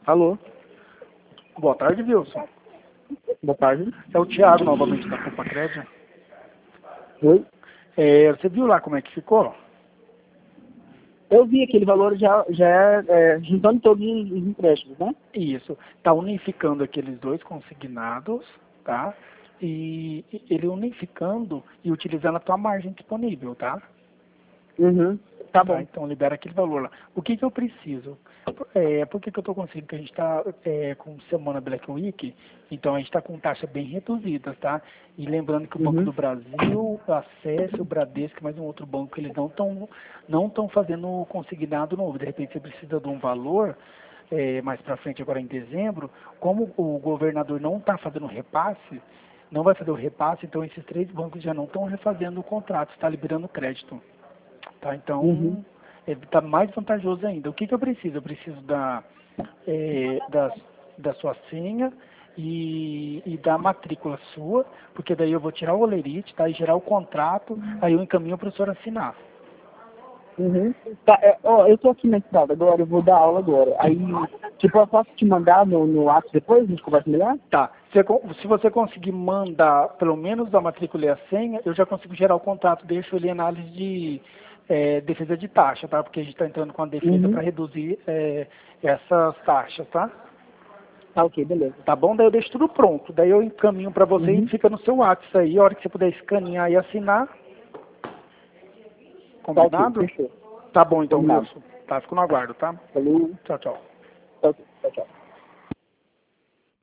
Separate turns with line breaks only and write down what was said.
Alô?
Boa tarde, Wilson.
Boa tarde.
É o Thiago, novamente, da Copa Crédito.
Oi?
Você viu lá como é que ficou?
Eu vi aquele valor já juntando todos os empréstimos, né?
Isso. Está unificando aqueles dois consignados, tá? E ele unificando e utilizando a tua margem disponível, tá?
Uhum. Tá bom.
Então libera aquele valor lá. O que eu preciso? Por que eu estou conseguindo? Que a gente está com semana Black Week, então a gente está com taxa bem reduzida, tá? E lembrando que o Banco do Brasil, a SES, o Bradesco, mais um outro banco, eles não estão fazendo consignado novo. De repente você precisa de um valor mais para frente, agora em dezembro, como o governador não está fazendo repasse, não vai fazer o repasse, então esses três bancos já não estão refazendo o contrato, está liberando crédito. Tá, então, está mais vantajoso ainda. O que eu preciso? Eu preciso da sua senha e da matrícula sua, porque daí eu vou tirar o olerite, tá, e gerar o contrato, aí eu encaminho para o senhor assinar.
Tá, eu tô aqui na estrada agora, eu vou dar aula agora. Aí, tipo, eu posso te mandar no WhatsApp depois, a gente conversa melhor?
Tá. Se você conseguir mandar pelo menos a matrícula e a senha, eu já consigo gerar o contrato, deixo ele em análise de defesa de taxa, tá? Porque a gente está entrando com a defesa para reduzir essas taxas, tá?
Tá, ok, beleza.
Tá bom? Daí eu deixo tudo pronto. Daí eu encaminho para você e fica no seu WhatsApp aí. A hora que você puder escanear e assinar. Combinado?
Tá, ok, fechou.
Tá bom então,
Combinado.
Wilson. Tá, fico no aguardo, tá?
Falou.
Tchau, tchau.
Tá, ok, tchau, tchau.